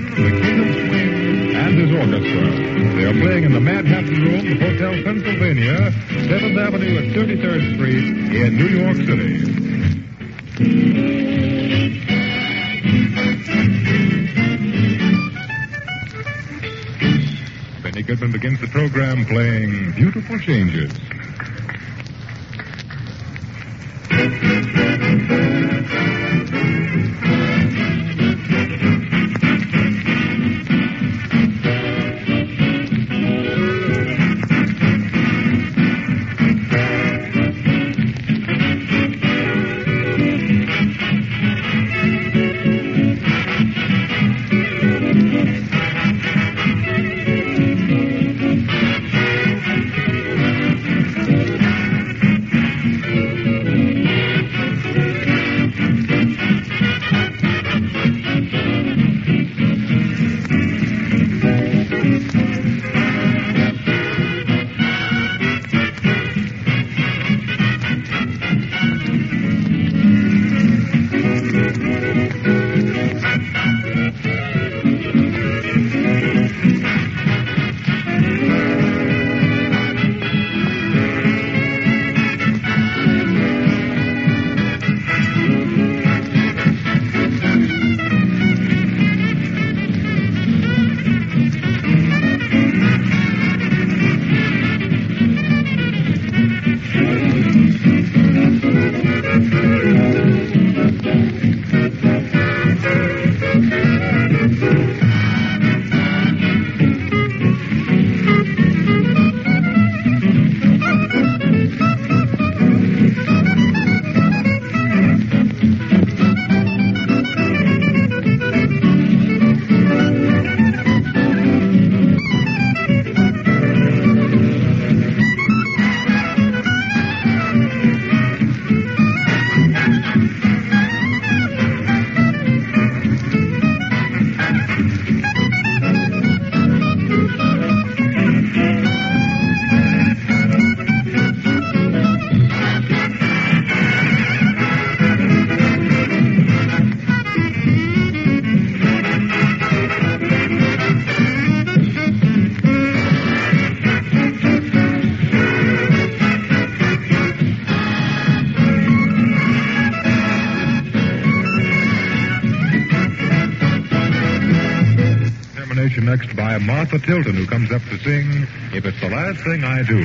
the King of Swing, and his orchestra. They are playing in the Manhattan Room, Hotel Pennsylvania, 7th Avenue and 33rd Street in New York City. Benny Goodman begins the program playing Beautiful Changes. Next by Martha Tilton, who comes up to sing If It's the Last Thing I Do.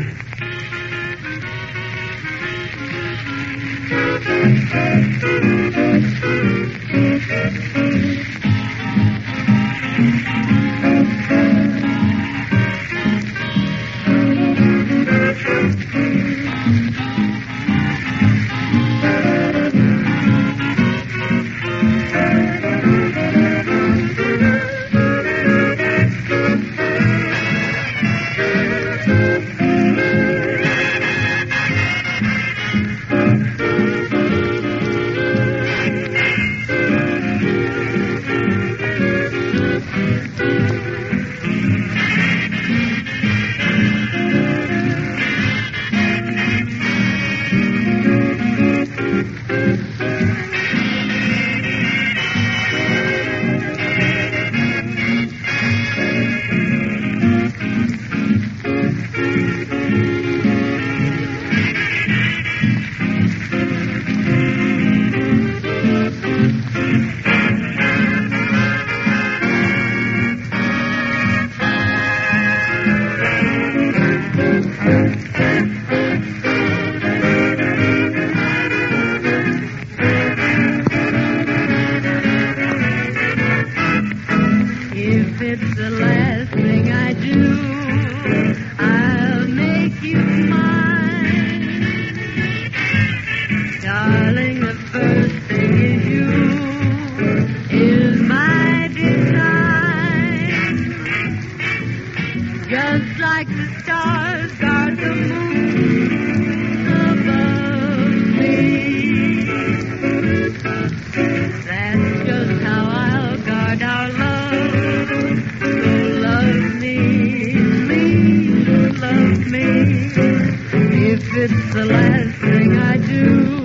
it's the last thing I do,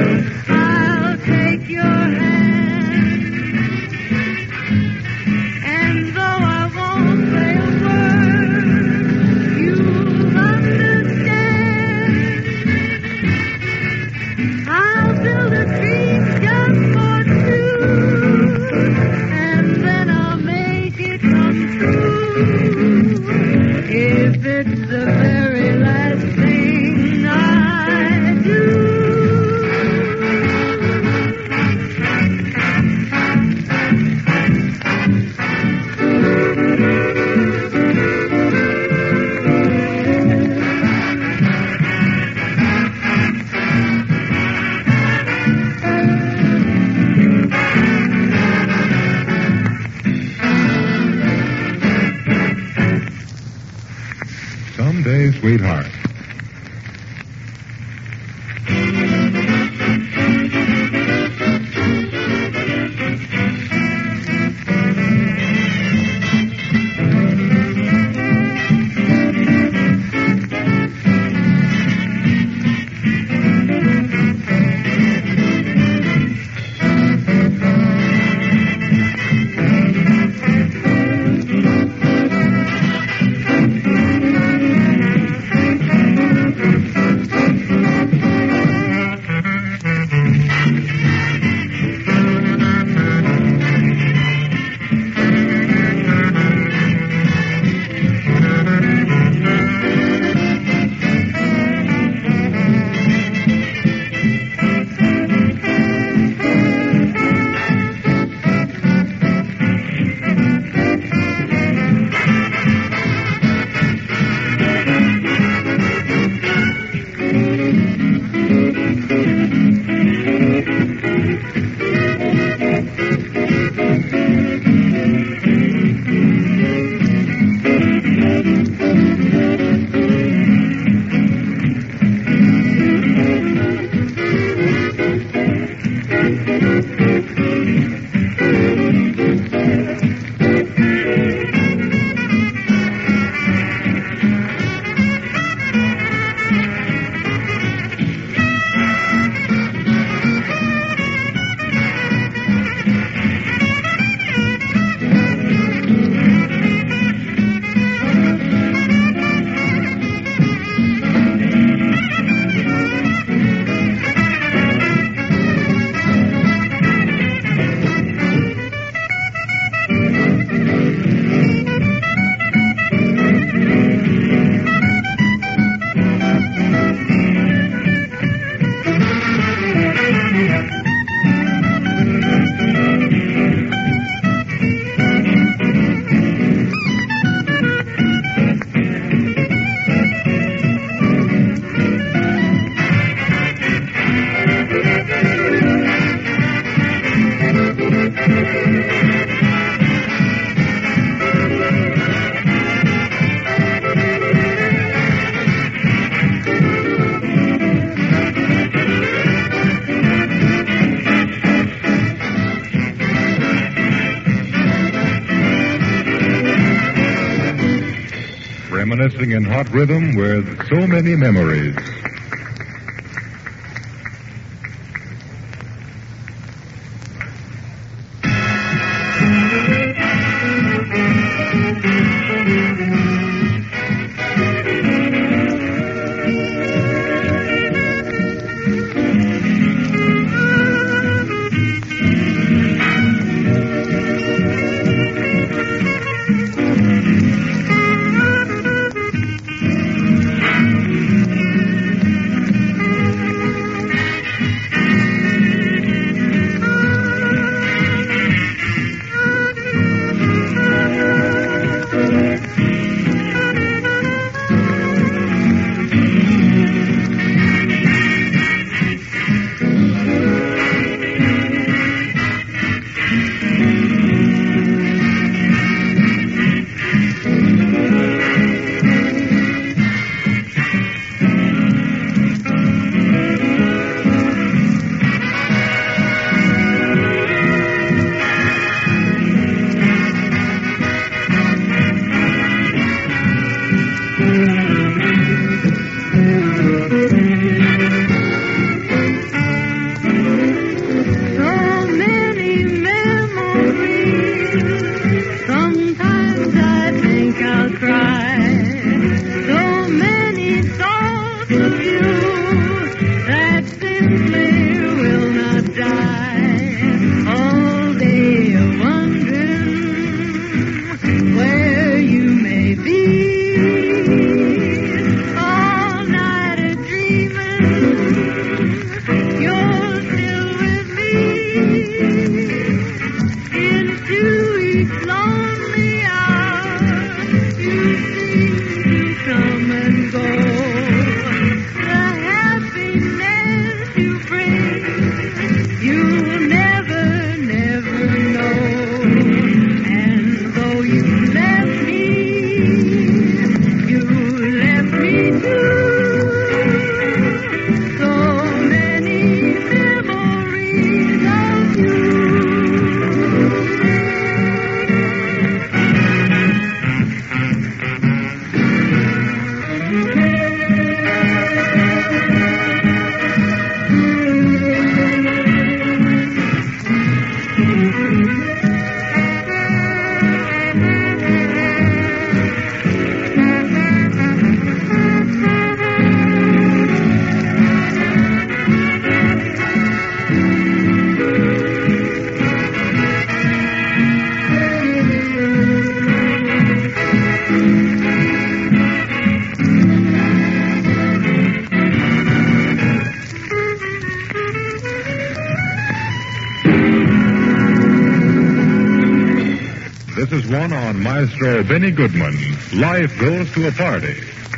I'll take your hand Day, Sweetheart. Reminiscing in hot rhythm with so many memories. This is one on Maestro Benny Goodman. Life Goes to a Party.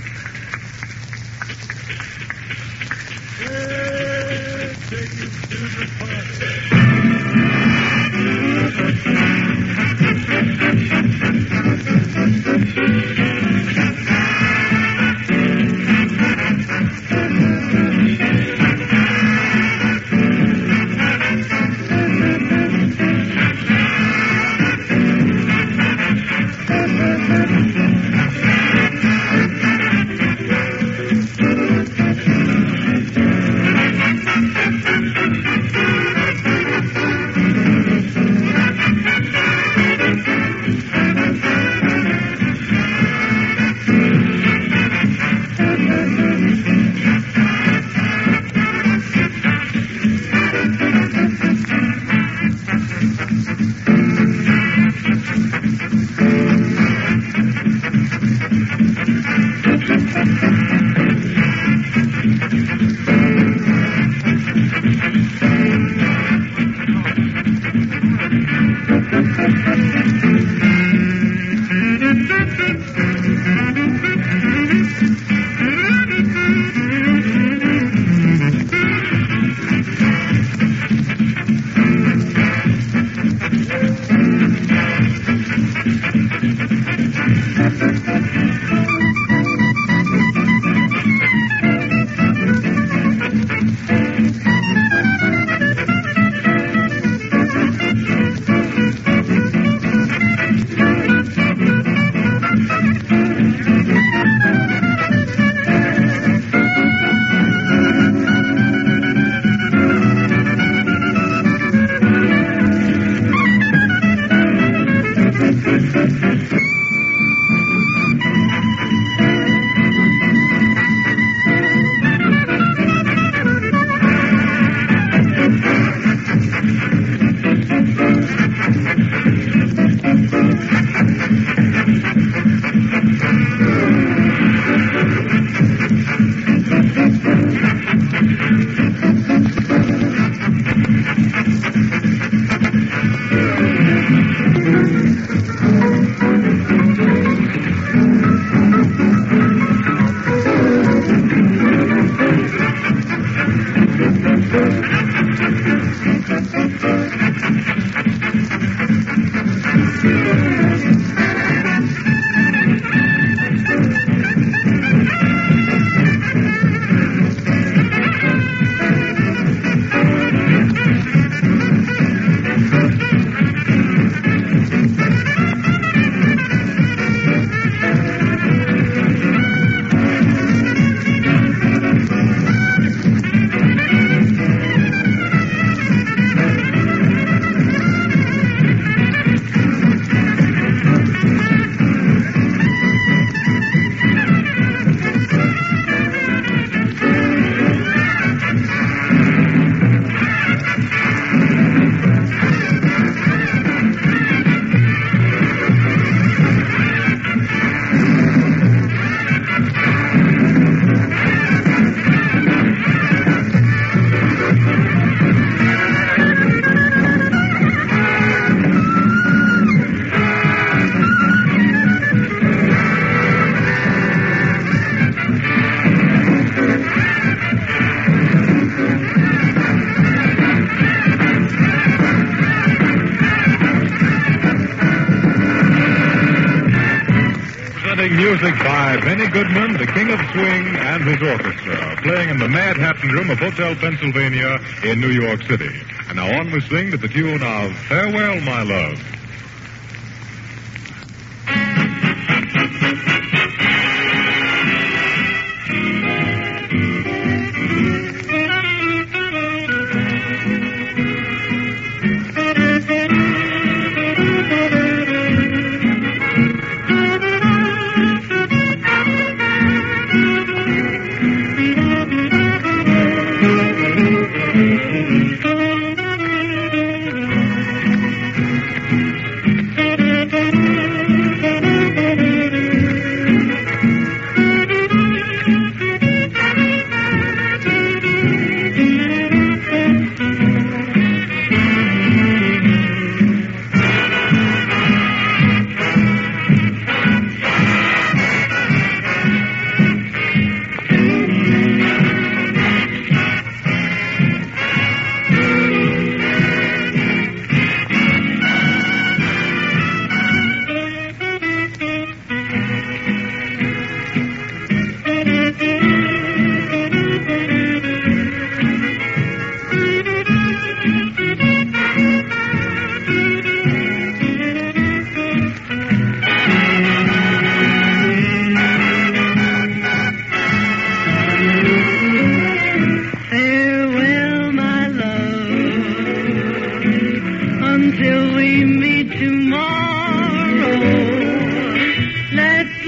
Music by Benny Goodman, the King of Swing, and his orchestra, playing in the Mad Hatton Room of Hotel Pennsylvania in New York City. And now on we sing to the tune of Farewell, My Love.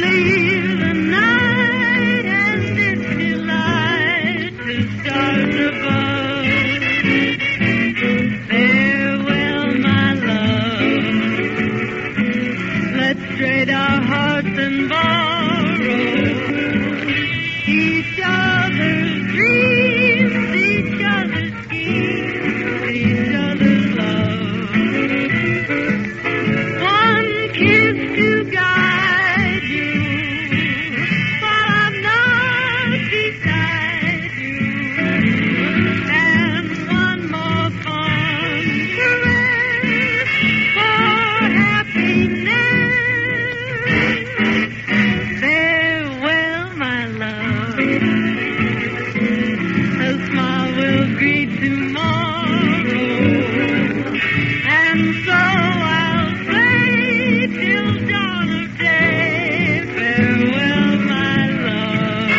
leave the night and its delight to stars above. Farewell, my love. Let's trade our hearts and borrow each other's dreams, each other's schemes, each other's love. One kiss to guide you while I'm not beside you, and one more fond caress for happiness. Farewell, my love. A smile will greet tomorrow, and so I'll say till dawn of day, farewell, my love.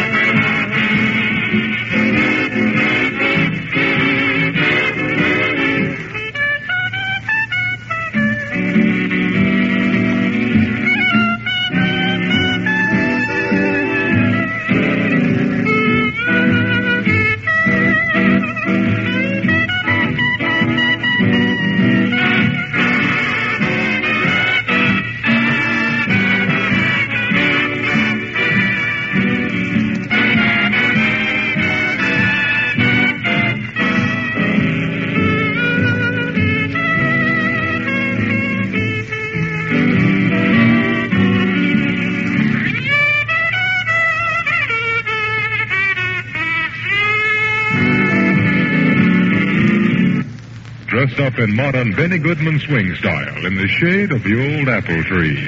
Dressed up in modern Benny Goodman swing style in the shade of the old apple tree.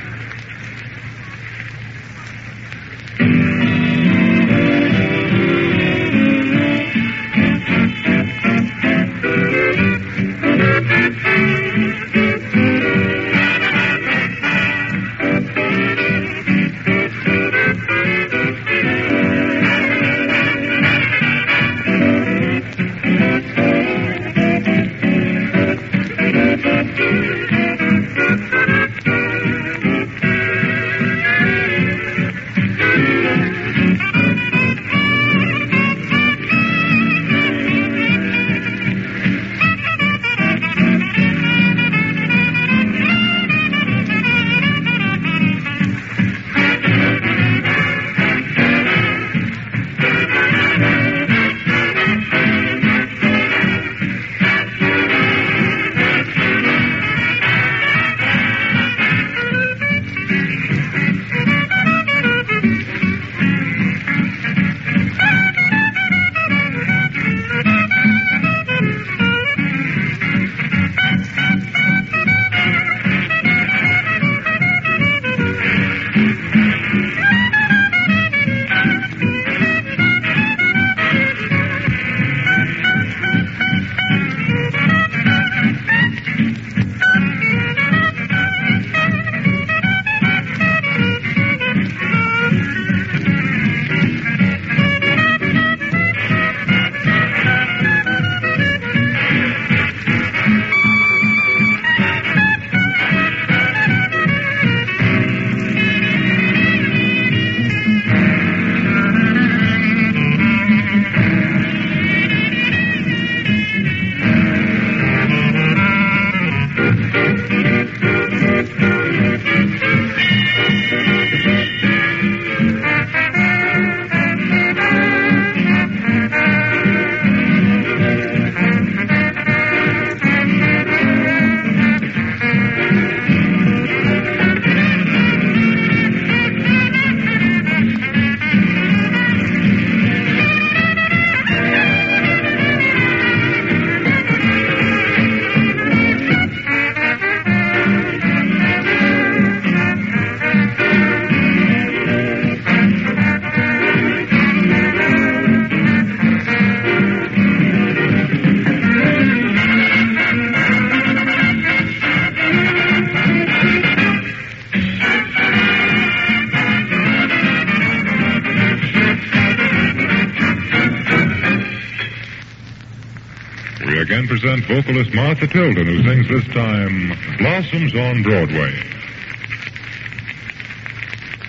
again present vocalist Martha Tilden, who sings this time Blossoms on Broadway.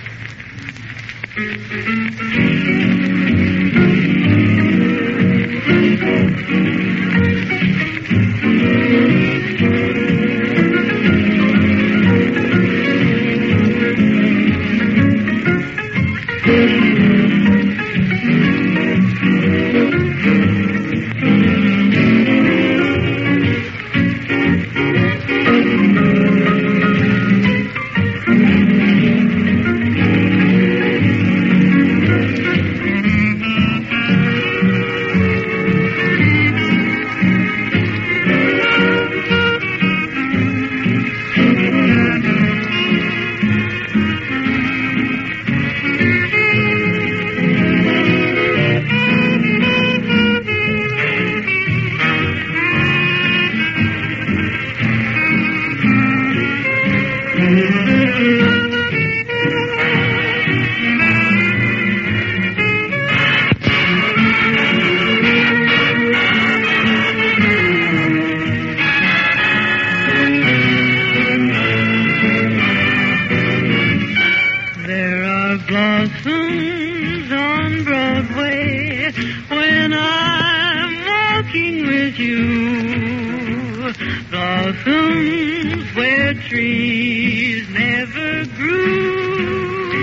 Blossoms on Broadway when I'm walking with you. Blossoms where trees never grew.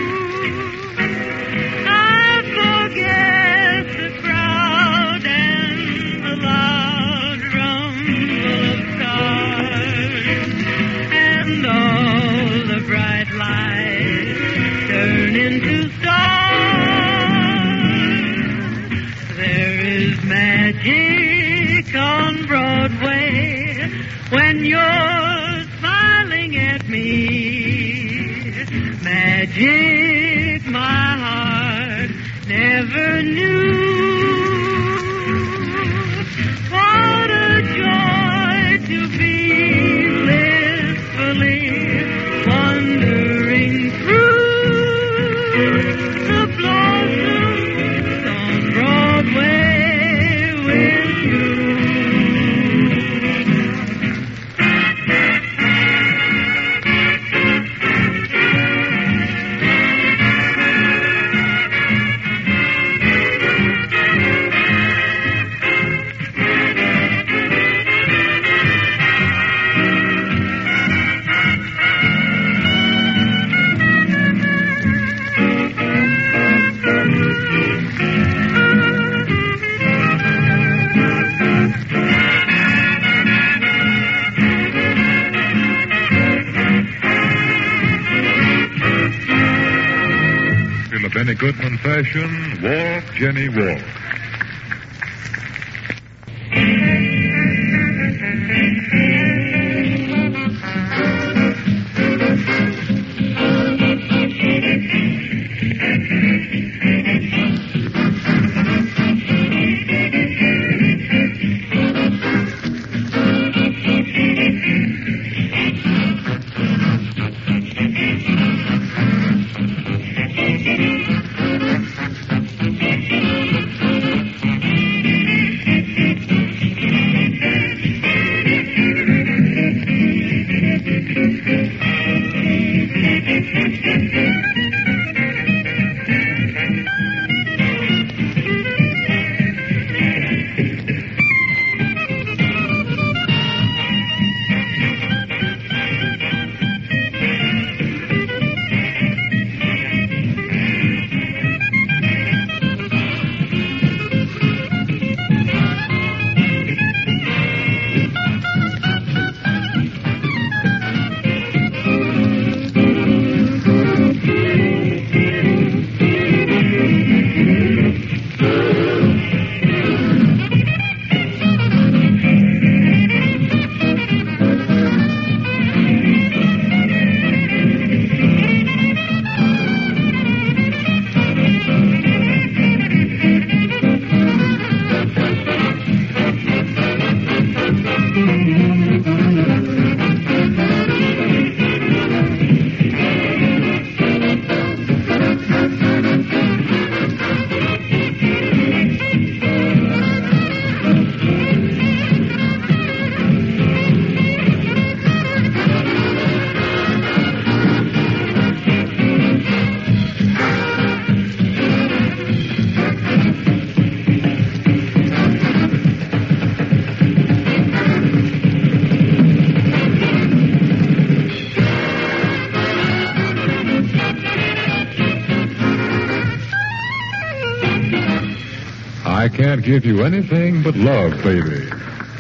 I forget the crowd and the loud rumble of cars and all the bright lights turn into stars. There is magic on Broadway when you're smiling at me. Magic my heart never knew. What a joy to be blissfully wandering through the blossoms on Broadway with you. In a Benny Goodman fashion, walk, Jenny, walk. I can't give you anything but love, baby.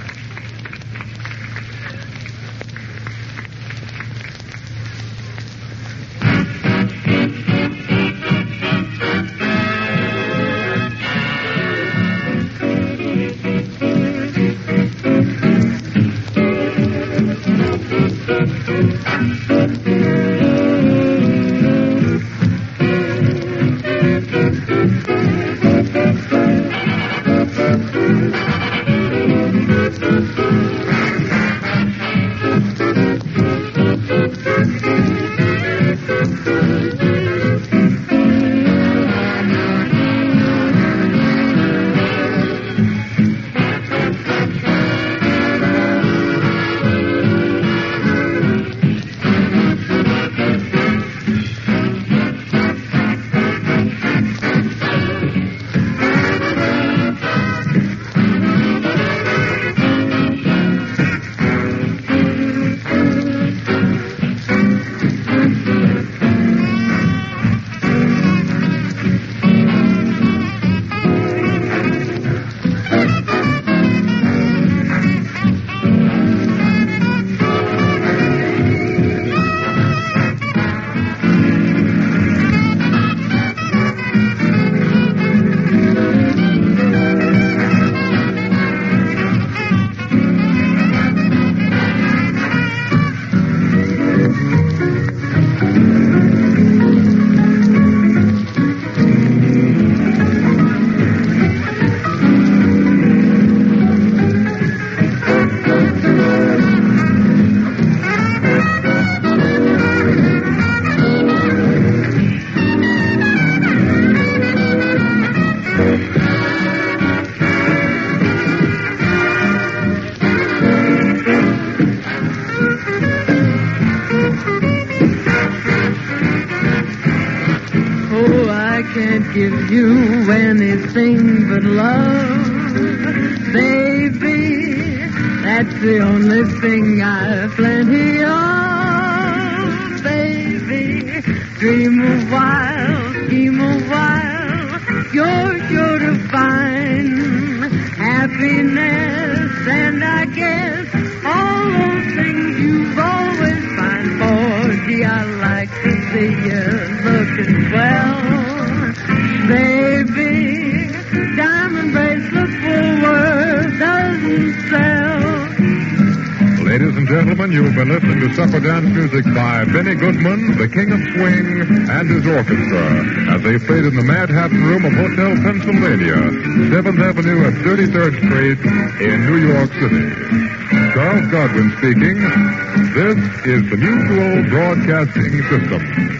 Can't give you anything but love, baby. That's the only thing I've plenty of, baby. Dream a while, scheme a while, you're sure to find happiness, and I guess all those things you've always find for. Gee, I like to see you looking swell. Baby, diamond bracelet full worth doesn't sell. Ladies and gentlemen, you've been listening to supper dance music by Benny Goodman, the King of Swing, and his orchestra, as they played in the Manhattan Room of Hotel Pennsylvania, 7th Avenue and 33rd Street in New York City. Charles Godwin speaking. This is the Mutual Broadcasting System.